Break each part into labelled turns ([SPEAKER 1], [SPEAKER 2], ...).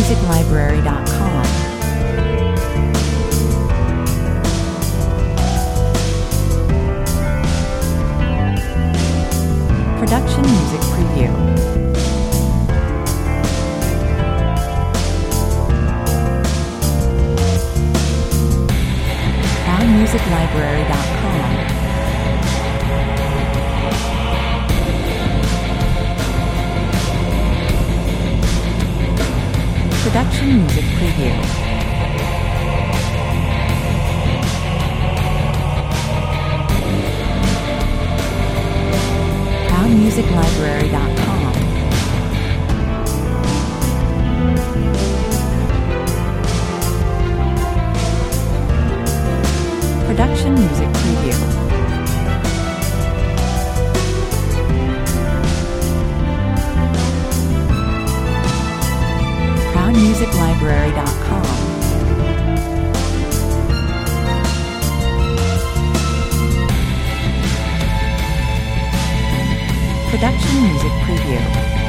[SPEAKER 1] ProudMusicLibrary.com. Production Music Preview. ProudMusicLibrary.com. Production Music Preview. ProudMusicLibrary.com. Production Music Preview. ProudMusicLibrary.com. Production Music Preview.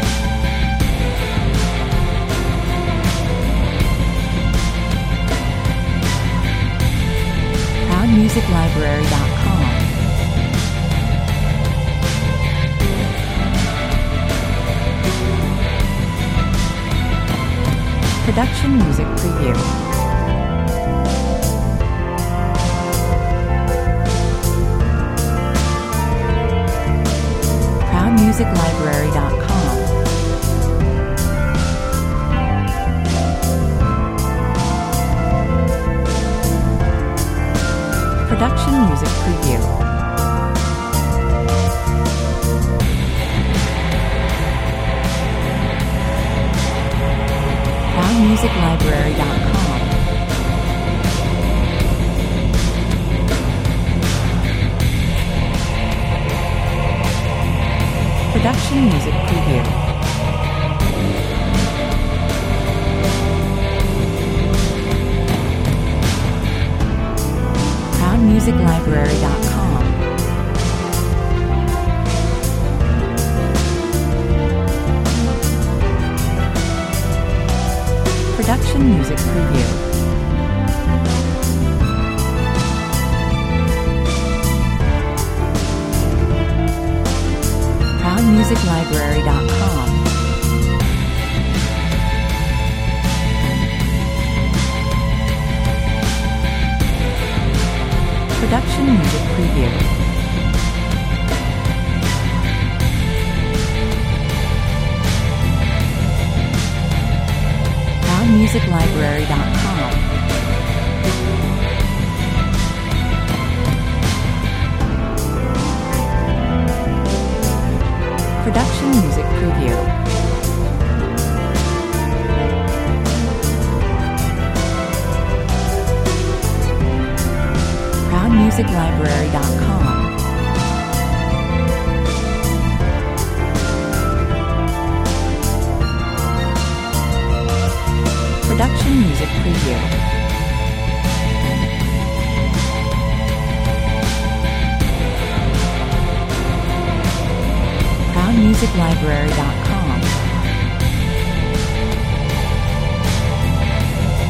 [SPEAKER 1] ProudMusicLibrary.com. Production Music Preview. ProudMusicLibrary.com. Production Music Preview. ProudMusicLibrary.com. Production Music Preview. ProudMusicLibrary.com. Production Music Preview. ProudMusicLibrary.com. Production Music Preview. ProudMusicLibrary.com. Production Music Preview. ProudMusicLibrary.com. Production Music Preview. ProudMusicLibrary.com.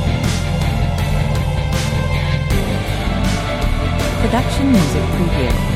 [SPEAKER 1] Production Music Preview.